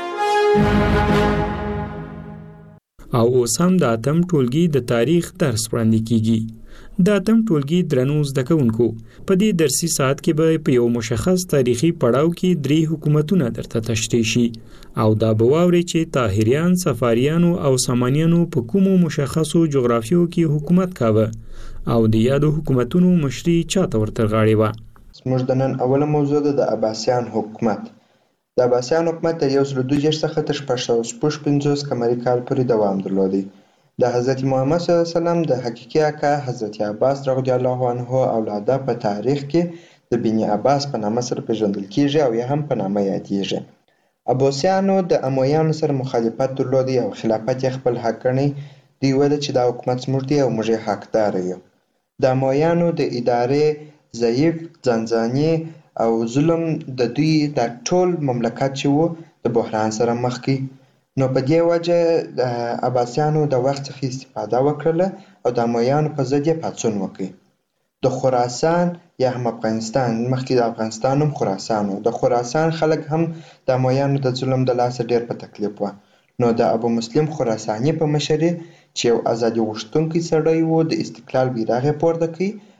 Speaker 15: او اوس هم د اتم ټولګي د تاریخ درس وړاندې کیږي. د اتم ټولګي درنو زده کوونکو، په دې درسي ساعت کې به په یو مشخص تاریخي پړاو کې درې حکومتونه درته تشریح شي او دا به واورئ چې طاهریان، صفاریانو او سامانیانو په کومو مشخصو جغرافیو کې حکومت کاوه او د یادو حکومتونو مشري چاته ورته غاړې وه.
Speaker 16: زموږ د نن اوله موضوع ده د عباسیان حکومت. د عباسیان حکومت د یو سل دوه دېرش څخه تر شپږ سوه شپږ پنځوس قمري کال پورې دوام درلودی. د حضرت محمد صلی الله علیه وسلم د حقیقي اکا حضرت عباس رضی الله عنه اولاده په تاریخ کې د بن عباس په نامه سره پیژندل کیږي او یا هم په نامه یادیږي. عباسیانو د امویانو سره مخالفت درلودی او خلافت یې خپل حق ګڼي. دوی ویل چې دا حکومت زموږ دی او موږ یې حقدار یو. د امویانو د ادارې ضعیف، ځانځاني او ظلم د دوی د ټول مملکت چې و د بحران سره مخ کی. نو په دې وجه د عباسیانو د وخت څخه استفاده وکړله او د امویانو په ضد یې پاڅون وکړ. د خراسان یا هم افغانستان، مخکې د افغانستان هم خراسان و، د خراسان خلک هم د امویانو د ظلم د لاسه ډېر په تکلیف وه. نو د ابو مسلم خراساني په مشرۍ چې یو ازادي غوښتونکی سړی و، د استقلال بیرغ یې پورته کړ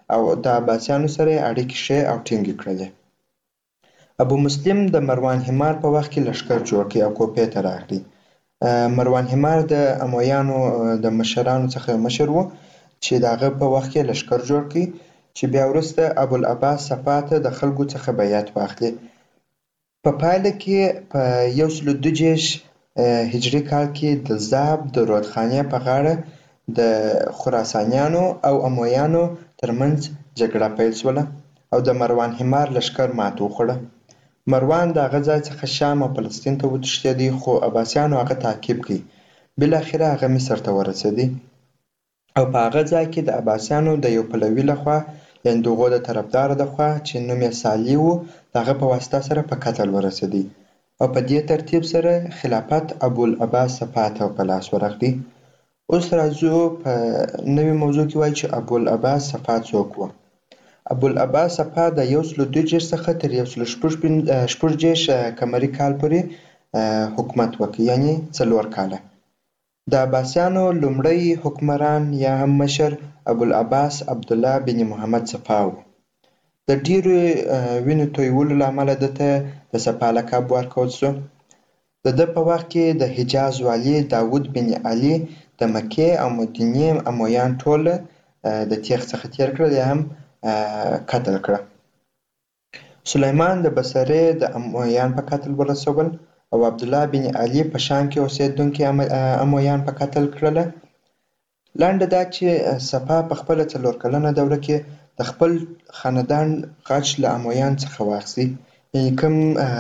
Speaker 16: او د عباسیانو سره اړیکې ښې او ټینګې کړلې. ابو مسلم د مروان حمار په وخت کې لښکر جوړ کړي او کوفې ته راغلی. مروان حمار د امویانو د مشرانو څخه مشر و چې د هغه په وخت کې لښکر جوړ کړي چې بیا وروسته ابوالعباس صفا ته د خلکو څخه بیعت واخلي. په پایله کې په یو سل دوه دېرش هجري کال کې د ذاب د رودخانې په غاړه د خراسانیانو او امویانو ترمنځ جګړه پیل شوله او د مروان حمار لښکر مات وخوړه. مروان د هغه ځای څخه شام او فلسطین ته وتښتېدی خو عباسیانو هغه تعقیب کړي. بالاخره هغه مصر ته ورسېدی او په هغه ځای کې د عباسیانو د یو پلوي لخوا یعنې د هغو د طرفداره لخوا چې نوم یې صالح و د هغه په واسطه سره په قتل ورسېدی او په دې ترتیب سره خلافت ابوالعباس صفا ته په لاس ورغلی. اوس راځو په نوې موضوع کې وایي چې ابوالعباس صفا څوک و. ابوالعباس صفا د یو سل دوه دېرش څخه تر یو سل شپږ دېرش قمري کال پورې حکومت وکړ یعنې څلور کاله. د عباسیانو لومړی حکمران یا هم مشر ابوالعباس عبدالله بن محمد صفا و. د ډیرو وینو تویولو له امله ده ته د صفا لقب ورکړل شو. د ده په وخت کې د حجاز والي داود بن علي د مکې او مدینې امویان ټول د تیغ څخه تیر کړل یا هم قتل کړه. سلیمان د بصرې د امویان په قتل ورسول او عبدالله بن علي په شام کې اوسېدونکي امویان په قتل کړله. لنډه دا چې صفا په خپله څلور کلنه دوره کې د خپل خاندان غچ له امویان څخه واخیستي. یعنې کوم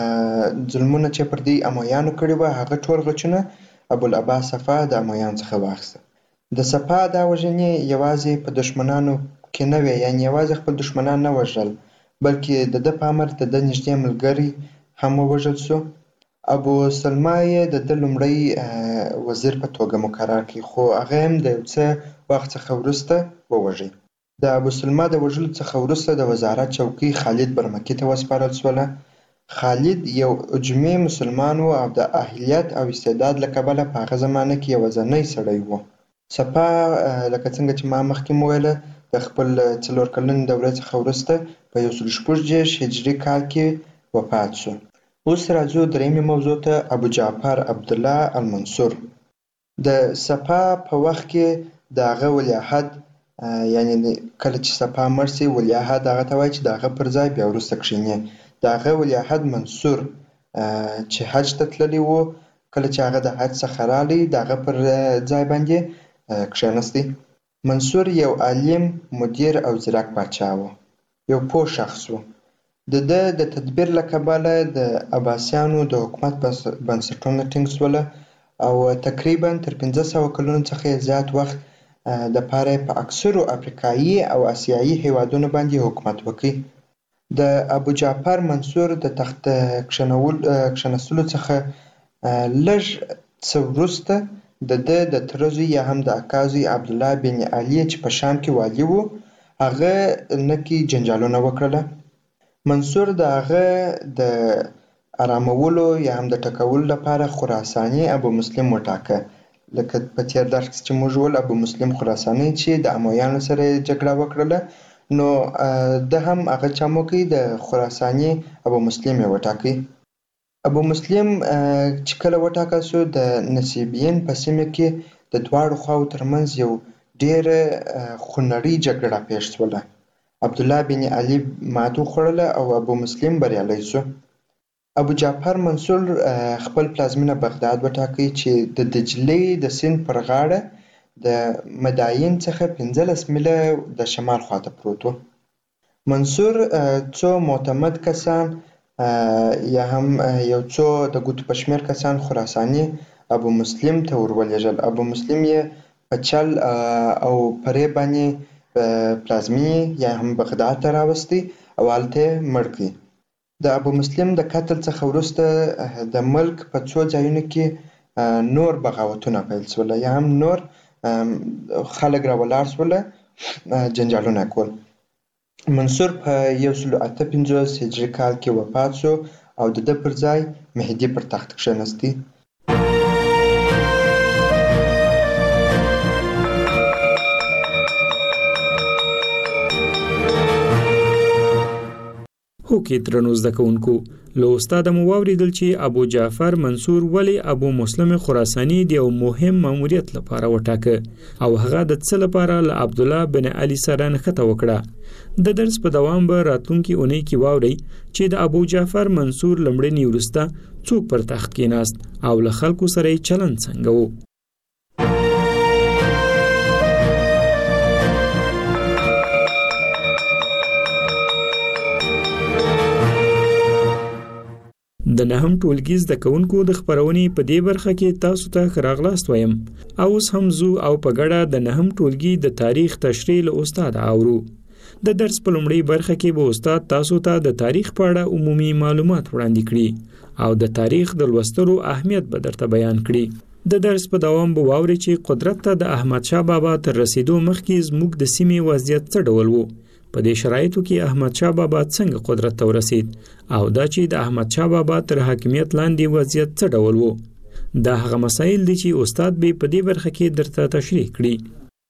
Speaker 16: ظلمونه چې پر دې امویانو کړي وه هغه ټول غچونه ابوالعباس صفا د امویانو څخه واخیسته. د صفا دا وژنې یوازې په دښمنانو کې نه وې یعنې یوازې خپل دښمنان نه وژل بلکې د ده په امر د ده نږدې ملګري هم ووژل سو. ابو سلمه یې د ده لومړی وزیر په توګه مقرر کړي خو هغه هم د یو څه وخت څخه وروسته ووژي. د ابو سلمه د وژلو څخه وروسته د وزارت چوکۍ خالد برمکي ته وسپارل شوله. خالد یو اجمي مسلمان و او د اهلیت او استعداد له کبله په هغه زمانه کې یوازینی سړی و. صفا لکه څنګه چې ما مخکې وویله د خپل څلور کلنې دورې څخه وروسته په یو سل شپږ دېرش هجري کال کې وفات شو. اوس راځو درېیمې موضوع ته ابو جعفر عبدالله المنصور. د صفا په وخت کې د هغه ولیعهد یعنې کله چې صفا مړ سي ولیعهد هغه ته وایي چې د هغه پر ځای بیا وروسته کښېني. د هغه ولیعهد منصور چې حج ته تللی و کله چې هغه د حج څخه رالی د هغه پر ځای باندې کښېنستی. منصور یو عالم مدیر او ځیرک پاچا و. یو پوه شخص و. د ده د تدبیر له کبله د عباسیانو د حکومت بنسټونه ټینګ شوله او تقریبا تر پنځه سوه کلونو څخه یې زیات وخت دپاره یې په اکثرو افریقایي او اسیایي هیوادونو باندې حکومت وکړي. د ابو جعفر منصور د تخت کښېنستلو څخه لږ څه وروسته د ده د تره زوی یا هم د اکا زوی عبدالله بن علي چې په شام کې والي و هغه نکي جنجالونه وکړله. منصور د هغه د ارامولو یا هم د ټکولو لپاره خراساني ابو مسلم وټاکه. لکه په تېر درس کې چې موږ وویل ابو مسلم خراساني چې د امویانو سره جګړه وکړله نو ده هم هغه چم وکړي د خراساني ابو مسلم یې وټاکئ. ابو مسلم چې کله وټاکل شو د نصیبین په سیمه کې د دواړو خواو ترمنځ یو ډېره خونړۍ جګړه پیښ شوله. عبدالله بن علي ماتې وخوړله او ابو مسلم بریالی شو. ابو جعفر منصور خپل پلازمینه بغداد وټاکئ چې د دجلې د سیند پر غاړه د مداین څخه پنځلس میله د شمال خواته پروت و. منصور څو معتمد کسان یا هم یو څو د ګوتو په شمېر کسان خراساني ابو مسلم ته ورولېږل. ابو مسلم یې په چل او پرې باندې پلازمینې یا هم بغداد ته راوستی او هلته یې مړ کړي. د ابو مسلم د قتل څخه وروسته د ملک په څو ځایونو کې نور بغاوتونه پیل شوله یا هم نور خلک راولاړ شوله جنجالونه کول. منصور په یو سل اته پنځوس هجري کال کې وفات شو او د ده پر ځای مهدي پر تخت کښېنستی.
Speaker 15: کې درنو زده کوونکو له استاد مو واوریدل چې ابو جعفر منصور ولی ابو مسلم خراسانی د یو مهم ماموریت لپاره وټاکه او هغه د څه لپاره له عبد الله بن علي سره نښته وکړه د درس په دوام به راتلونکي اونۍ کې واوري چې د ابو جعفر منصور لمړنی ورسته څوک پر تخت کېناست او له خلکو سره یې چلند څنګه و. د نهم ټولګي زده کوونکو د خپرونې په دې برخه کې تاسو ته ښه راغلاست وایم. اوس هم زو او په ګډه د نهم ټولګي د تاریخ تشریح له استاد اورو. د درس په لومړۍ برخه کې به استاد تاسو ته د تاریخ په اړه عمومي معلومات وړاندې کړي او د تاریخ د لوستلو اهمیت به درته بیان کړي. د درس په دوام به واورئ چې قدرت ته د احمد شاه بابا تر رسیدو مخکې زموږ د سیمې وضعیت څه ډول و. په دې شرایطو کې احمد شاه بابا څنګه قدرت ته ورسید او دا چې د احمد شاه بابا تر حاکمیت لاندې وضعیت څه ډول و. دا هغه مسایل دي چې استاد به په دې برخه کې درته تشریح کړي.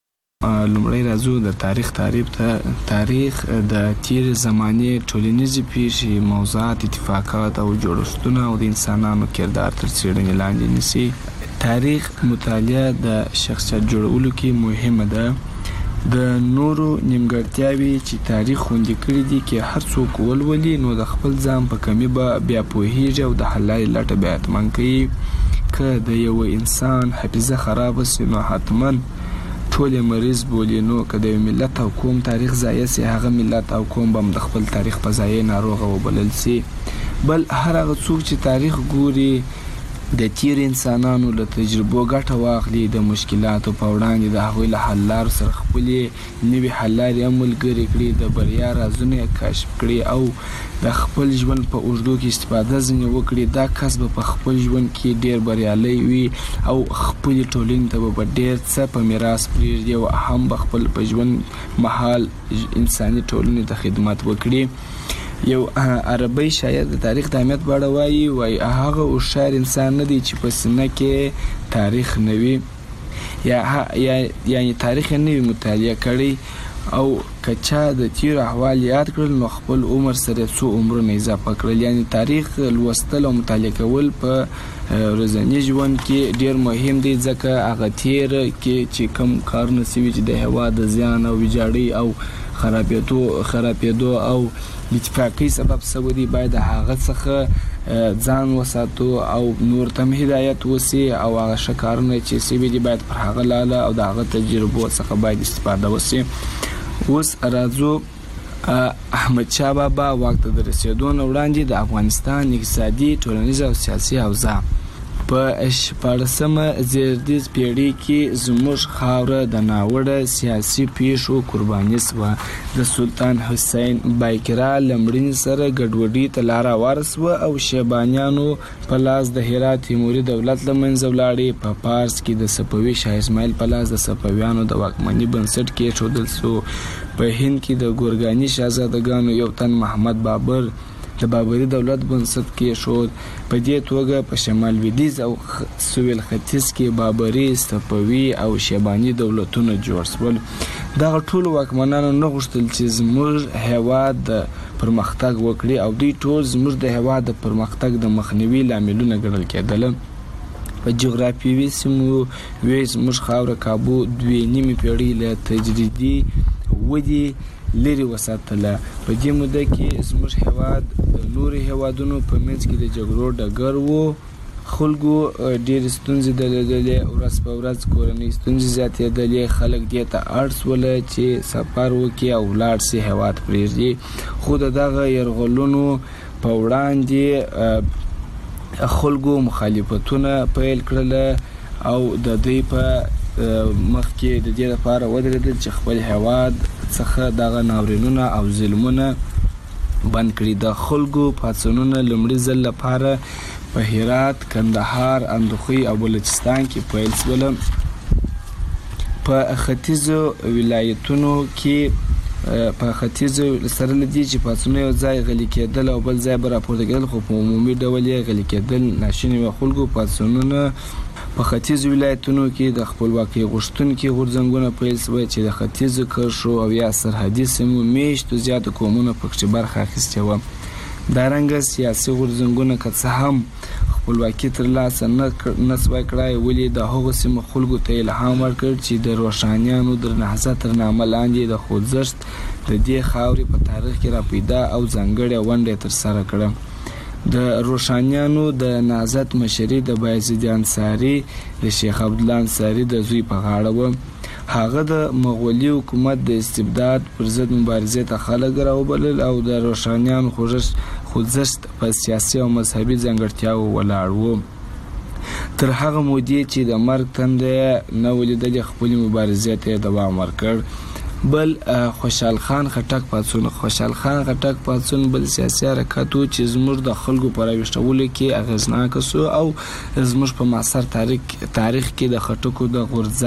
Speaker 18: لومړی راځو د تاریخ تعریف ته. تاریخ د تیر زمانې ټولنیزې پیښې، موضوعات، اتفاقات او جوړښتونه او د انسانانو کردار تر څېړنې لاندې نیسي. تاریخ مطالعه د شخصیت جوړولو کې مهمه ده. د نورو نیمګړتیاوې چې تاریخ خوندي کړي دي کې هر څوک ولولي نو د خپل ځان په کمی به بیا پوهیږي او د حل لارې لټه بیا حتما کوي. که د یو انسان حافظه خرابه سي نو حتما ټول مریض بولي. نو که د یو ملت او قوم تاریخ ضایع سي هغه ملت او قوم به هم د خپل تاریخ په ضایع ناروغه وبلل سي. بل هر هغه څوک چې تاریخ ګوري د تیر انسانانو له تجربو ګټه واخلي، د مشکلاتو په وړاندې د هغوی له حل لارو سره خپلې نوې حل لارې هم ملګرې کړي، د بریا رازونه یې کشف کړي او د خپل ژوند په اوږدو کې استفاده ځینې وکړي. دا کس به په خپل ژوند کې ډېر بریالی وي او خپلې ټولنې ته به ډېر څه په میراث پرېږدي او هم به خپل په ژوند مهال انساني ټولنې ته خدمت وکړي. یو عربی شاعر د تاریخ د اهمیت په اړه وایي وایي هغه هوښیار انسان نه دی چې په سینه کې تاریخ نه وي یا یعنی تاریخ یې نه وي مطالعه کړی او که چا د تیر احوال یاد کړل نو خپل عمر سره څو عمرونه اضافه کړل. یعنی تاریخ لوستل او مطالعه کول په ورځني ژوند کې ډېر مهم دی ځکه هغه تیر کې چې کوم کارونه سوي چې د هېواد د زیان او ویجاړۍ او خرابېدو خرابېدو او اتفاقی سبب سوي دي باید هغه څخه ځان وساتو او نور ته هدایت وسی او هغه شکارونه چې سوي دي باید پر هغه لاله او د هغه تجربو څخه باید استفاده وسی. اوس راځو احمد شاه بابا واک ته د رسېدو نه وړاندې د افغانستان اقتصادي، ټولنیز او سیاسي اوضاع په شپاړسمه زېږدیز پیړۍ کې زموږ خاوره د ناوړه سیاسي پیښو قرباني شوه. د سلطان حسین بایقرا له مړینې سره ګډوډۍ ته لاره هواره شوه او شیبانیانو په لاس د هرات تیموري دولت له منځه ولاړې. په پارس کې د صفوي شاه اسماعیل په لاس د صفویانو د واکمنۍ بنسټ کېښودل شو. په هند کې د ګورګاني شاهزادګانو یو تن محمد بابر د بابري دولت بنسټ کېښود. په دې توګه په شمال لویدیځ او سویل ختیځ کې بابري، صفوي او شیباني دولتونه جوړ شول. دغه ټول واکمنانو نه غوښتل چې زموږ هېواد د پرمختګ وکړي او دوی ټول زموږ د هېواد د پرمختګ د مخنیوي لاملونه ګڼل کېدل. په جغرافیوي سیمو وې زموږ خاوره کابو دوې نیمې پیړۍ له تجریدي ودې لري وساتله. په دې موده کې زموږ هېواد د نورو هېوادونو په منځ کې د جګړو ډګر و. خلکو ډېرې ستونزې درلودلې، ورځ په ورځ کورنۍ ستونزې زیاتېدلې. خلک دې ته اړ شوله چې سفر وکړي او ولاړ سي هېواد پرېږدي. خو د دغه یرغلونو په وړاندې خلکو مخالفتونه پیل کړل او د دوی په مخ کې د دې لپاره ودرېدل چې خپل هېواد څخه دغه ناورینونه او ظلمونه بند کړي. د خلکو پاڅونونه لومړي ځل لپاره په هرات، کندهار، اندخوی او بلوچستان کې پیل شول. په ختیځو ولایتونو کې په ختیځو سره لدی چې پاڅونونه یو ځای غلي کېدل او بل ځای به راپورته کېدل خو په عمومي ډول یې غلي کېدل ناشوني و. خلکو پاڅونونه په ختیځو ولایتونو کې د خپلواکۍ غوښتونکي غورځنګونه پیل شوی چې د ختیځو کرښو او یا سرحدي سیمو میشتو زیاتو قومونو پکې برخه اخیستې وه. دا رنګ سیاسي غورځنګونه که څه هم خپلواکي ترلاسه نه سوای کړای، ولې د هغو سیمو خلکو ته الهام ورکړ چې د روښانیانو د نهضت تر نامه لاندې د خوځښت د دې خاورې په تاریخ کې را پیدا او ځانګړې ونډه ترسره کړه. د روښانیانو د نهضت مشري د بایزید انصاري د شیخ عبدالله انصاري د زوی په غاړه و. هغه د مغولي حکومت د استبداد پر ضد مبارزې ته خلک راوبلل او د روښانیانو خوځښت په سیاسي او مذهبي ځانګړتیاو ولاړ و. تر هغه مودې چې د مرګ تنده نه ولیدلې خپلې مبارزې ته دوام ورکړ. بل خوشحال خان خټک پاڅون خوشحال خان خټک پاڅون بل سیاسي حرکت و چې زموږ د خلکو په راویښتولو کې اغېزناک سو او زموږ په معاصر تاریخ تاریخ کې د خټکو د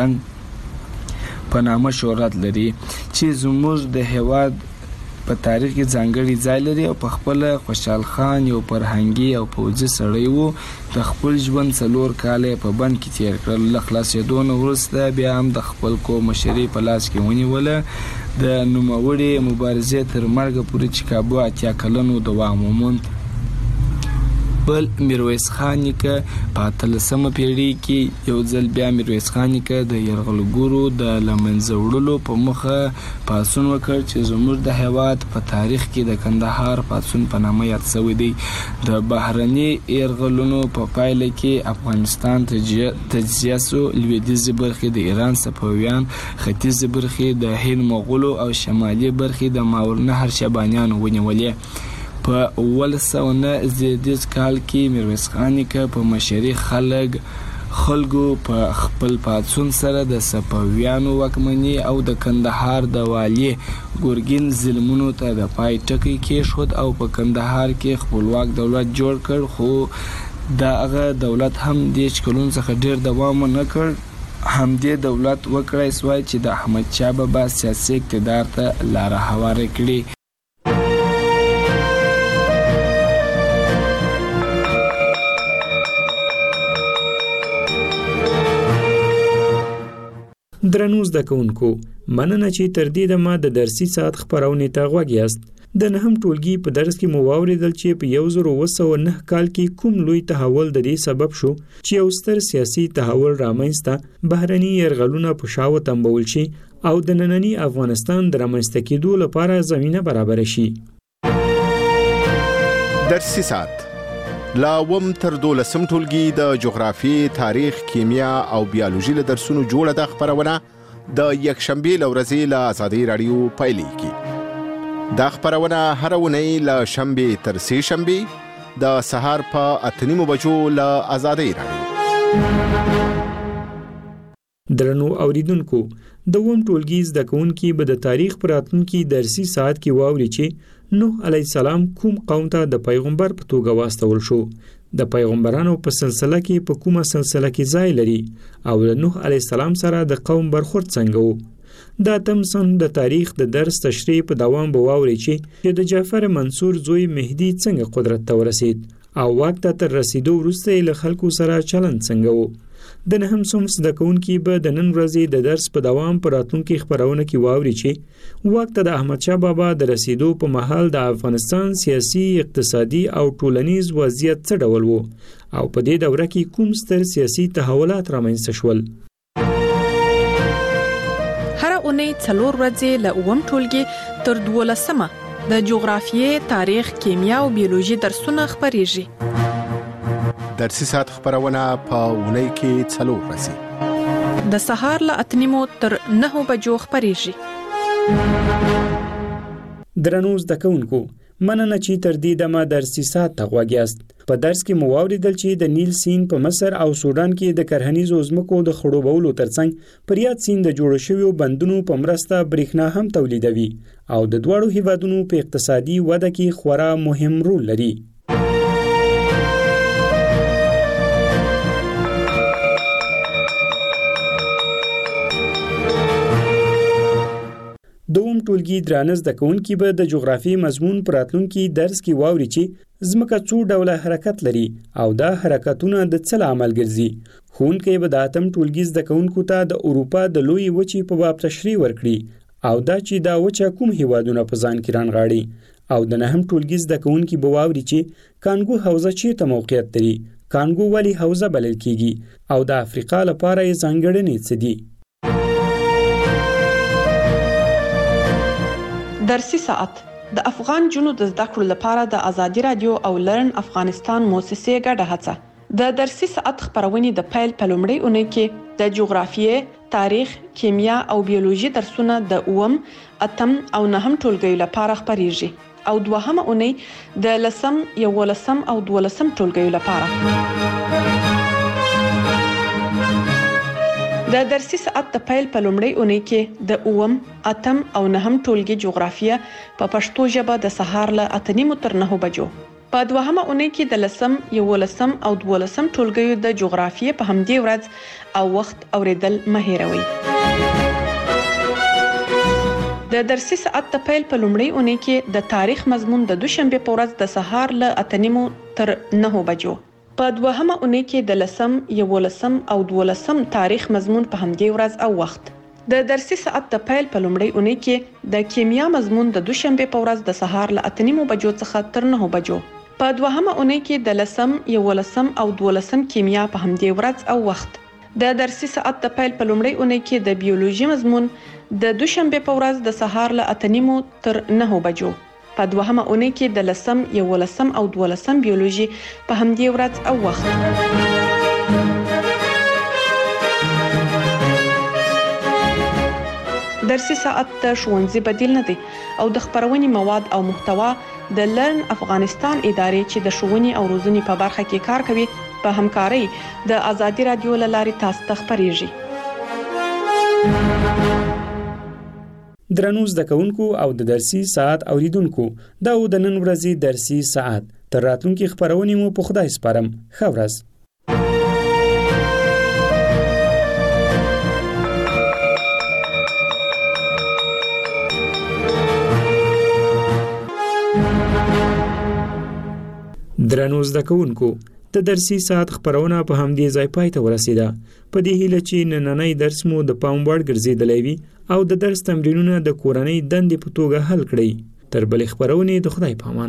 Speaker 18: غورځنګ په نامه شهرت لري چې زموږ د هېواد په تاریخ کې ځانګړی ځای لري. او په خپل خوشحال خان یو فرهنګي او پوځي سړی و. د خپل ژوند څلور کاله په بند کې تیر کړل. له خلاصېدو نه وروسته بیا هم د خپل قوم مشري په لاس کې ونیوله. د نوموړې مبارزې تر مرګه پورې چې کابو اتیا کلنو دوام وموند. بل میرویس خان نیکه په اتلسمه پیړۍ کې یو ځل بیا میرویس خان نیکه د یرغلګرو د له منځه وړلو په موخه پاڅون وکړ چې زموږ د هېواد په تاریخ کې د کندهار پاڅون په نامه یاد شوی دی. د بهرني یرغلونو په پایله کې افغانستان تجزیه سو. لویدیځې برخې د ایران صفویان، ختیځې برخې د هند مغولو او شمالي برخې د ماورالنهر شیبانیانو ونیولې. په اوولس سوه نه زیږدیز کال کې میرویس خان نیکه په مشري خلک خلکو په خپل پاڅون سره د صفویانو واکمني او د کندهار د والي ګورګین ظلمونو ته د پای ټکی کېښود او په کندهار کې خپلواک دولت جوړ کړ. خو دغه دولت هم دېرش کلونو څخه ډېر دوام نه کړ. همدې دولت وکړای سوای چې د احمدشاه بابا سیاسي اقتدار ته لاره هواره کړي.
Speaker 15: درنو زده کوونکو، مننه چې تر دې دمه د درسي ساعت خپرونې ته غوږ یاست. د نهم ټولګي په درس کې مو واورېدل چې په یو زر اوه سوه نه کال کې کوم لوی تحول د دې سبب شو چې یو ستر سیاسي تحول رامنځته بهرني یرغلونه په شا وتمبول شي او د ننني افغانستان د رامنځته کېدو لپاره زمینه برابره شي.
Speaker 17: درسي ساعت لا وم تر دولسم ټولګي د جغرافیې، تاریخ، کیمیا او بیولوژي له درسونو جوړه د خپرونه د یکشنبې له ورځې له ازادي راډیو پیلېږي. دا خپرونه هره اونۍ له شنبې تر سې شنبې د سهار په اته نیمو بجو له ازادي راډیو.
Speaker 15: درنو اوریدونکو، د اووم ټولګي زده کوونکي به د تاریخ په راتلونکي درسي ساعت کې واوري چې نوح علیه السلام کوم قوم ته د پیغمبر په توګه واستول شو، د پیغمبرانو په سلسله کې په کومه سلسله کې ځای لري او د نوح علیه السلام سره د قوم برخورد څنګه و. دا تمسن د تاریخ د درس تشریح په دوام به واوري چې د جعفر منصور زوی مهدي څنګه قدرت ته ورسید او واک ته تر رسیدو وروسته له خلکو سره چلند څنګه و. د نهم صنف زده کوونکي به د نن ورځې د درس په دوام په راتلونکي خپرونه کې واوري چې واک ته د احمدشاه بابا د رسیدو په مهال د افغانستان سیاسي، اقتصادي او ټولنیز وضعیت څه ډول و او په دې دوره کې کوم ستر سیاسي تحولات رامنځته شول.
Speaker 7: هر اونۍ څلور ورځې له اووم ټولګي تر دولسمه د جغرافیې، تاریخ، کیمیا او بیولوژي درسونه خپریږي.
Speaker 17: درسي ساعت خپرونه په اونۍ کې څلور ورځې
Speaker 7: د سهار له اته نیمو تر نهو بجو خپریږي.
Speaker 15: درنو زده کوونکو، مننه چې تر دې دمه درسي ساعت ته غوږ یاست. په درس کې مو واورېدل چې د نیل سیند په مصر او سودان کې د کرهنیزو ځمکو د خړوبولو ترڅنګ پر یاد سیند د جوړ شویو بندونو په مرسته برېښنا هم تولیدوي او د دواړو هیوادونو په اقتصادي وده کې خورا مهم رول لري. دوم ټولګي درانه زده کوونکي به د جغرافیې مضمون په راتلونکي درس کې واوري چې ځمکه څو ډوله حرکت لري او دا حرکتونه د څه لامل ګرځي. ښوونکی به د اتم ټولګي زده کوونکو ته د اروپا د لویې وچې په باب تشریح ورکړي او دا چې دا وچه کوم هیوادونه په ځان کې رانغاړي او د نهم ټولګي زده کوونکي به واوري چې کانګو حوزه چیرته موقعیت لري، کانګو ولې حوزه بلل کیږي او د افریقا لپاره یې ځانګړنې څه دي.
Speaker 7: درسي ساعت د افغان جنو د زده کړو لپاره د ازادي رادیو او لرن افغانستان موسسې ګډه هڅه. د درسي ساعت خبرونه د پیل په لومړۍ اونۍ کې د جغرافیې، تاریخ، کیمیا او بیولوژي درسونه د اوم، اتم او نهم ټولګیو لپاره خبريږي او دوهمه اونۍ د لسم، یولسم او دولسم ټولګیو لپاره. د درسي ساعت د پیل په لومړۍ اونۍ کې د اوم، اتم او نهم ټولګي جغرافیه په پښتو ژبه د سهار له اته نیمو تر نهو بجو. په دوهمه اونۍ کې د لسم، یولسم او دولسم ټولګیو د جغرافیې په همدې ورځ او وخت اوریدل مه هېروئ. د درسي ساعت د پیل په لومړۍ اونۍ کې د تاریخ مضمون د دوشنبه په ورځ د سهار له اته نیمو تر نهو بجو. په دوهمه اونۍ کې د لسم، یولسم او دولسم تاریخ مضمون په همدې ورځ او وخت. د درسي ساعت د پیل په لومړۍ اونۍ کې د کیمیا مضمون د دوشنبه په ورځ د سهار له اته نیمو بجو څخه تر نهو بجو. په دوهمه اونۍ کې د لسم، یولسم او دولسم کیمیا په همدې ورځ او وخت. د درسي ساعت د پیل په لومړۍ اونۍ کې د بیولوژي مضمون د دوشنبه په ورځ د سهار له اته نیمو تر نهو بجو. په دوهمه اونۍ کې د لسم، یولسم او دولسم بیولوژي په همدې ورځ او وخت. درسي ساعت د ښوونځي بدیل نه دی او د خبرونې مواد او محتوا د لرن افغانستان ادارې چې د ښوونې او روزنې په برخه کې کار کوي په همکارۍ د ازادي رادیو له لارې تاسو ته خبريږي.
Speaker 15: درنو زده کوونکو او د درسي ساعت اوریدونکو، دا و د نن ورځې درسي ساعت. تر راتلونکي خبرونې مو په خدای سپارم. ښه ورځ. درنو زده کوونکو، د درسي ساعت خبرونه په همدې ځای پای ته ورسیده. په دې هیله چې نننی درس مو د پام وړ ګرځېدلی وي او د درس تمرینونه د کورنۍ دندې په توګه حل کړئ. تر بلې خبرونې د خدای په امان.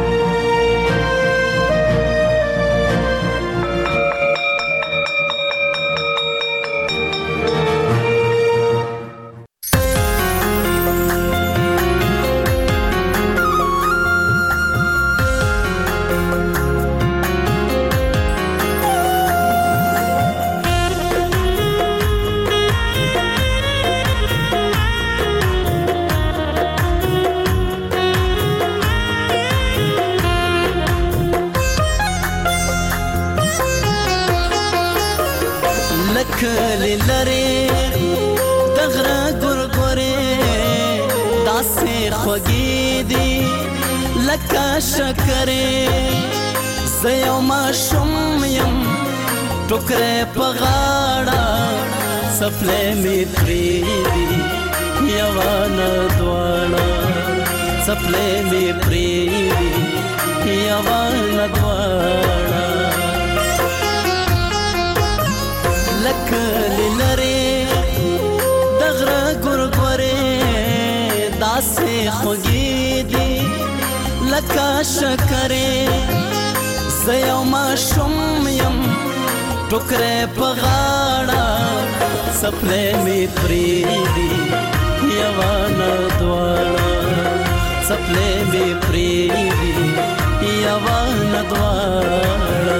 Speaker 19: ټوکرې په غاړه سپلې مې پرېږدي یوانه دواړه، سپلې مې پرېږدي یوانه دواړه. لکه لرې د غره ګورګورې داسې خوږې دي لکه شکرې. زه یو ماشوم یم ټوکرې په غاړه سپلې مې پرېږدي یوانه دواړه، سپلې مې پرېږدي یوانه دواړه.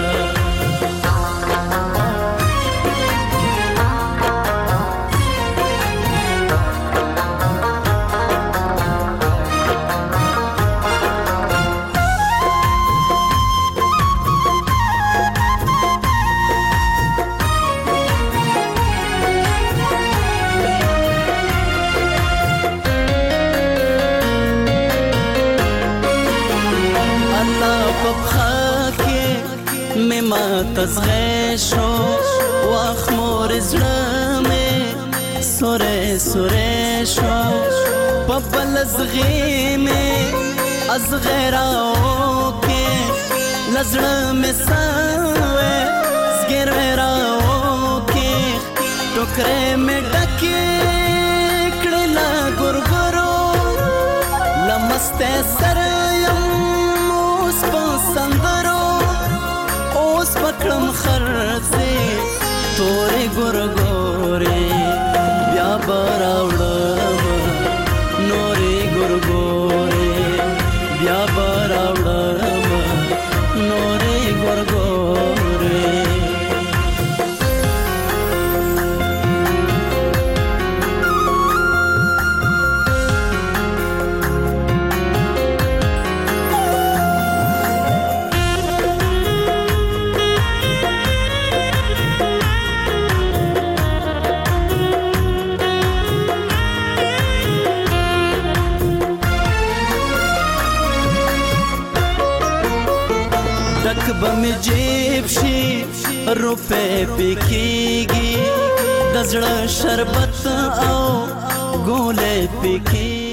Speaker 19: تزغې شو واخ مور زړه مې سورې سورې شو په بل زغې مې ازغې راو کې لزړه مې سوې زګرې راو کې ټوکرې مې ډکې کړې لا ګورګورو لمسته سر یم اوس په سندرو اوس پکړم خرڅې تورې ګورګورې بیا براوړم نورې ګورګورې بیا براوړم نورې ګورګورې بم جیب شي روپے پکېږي د زړه شربت او ګولې پکې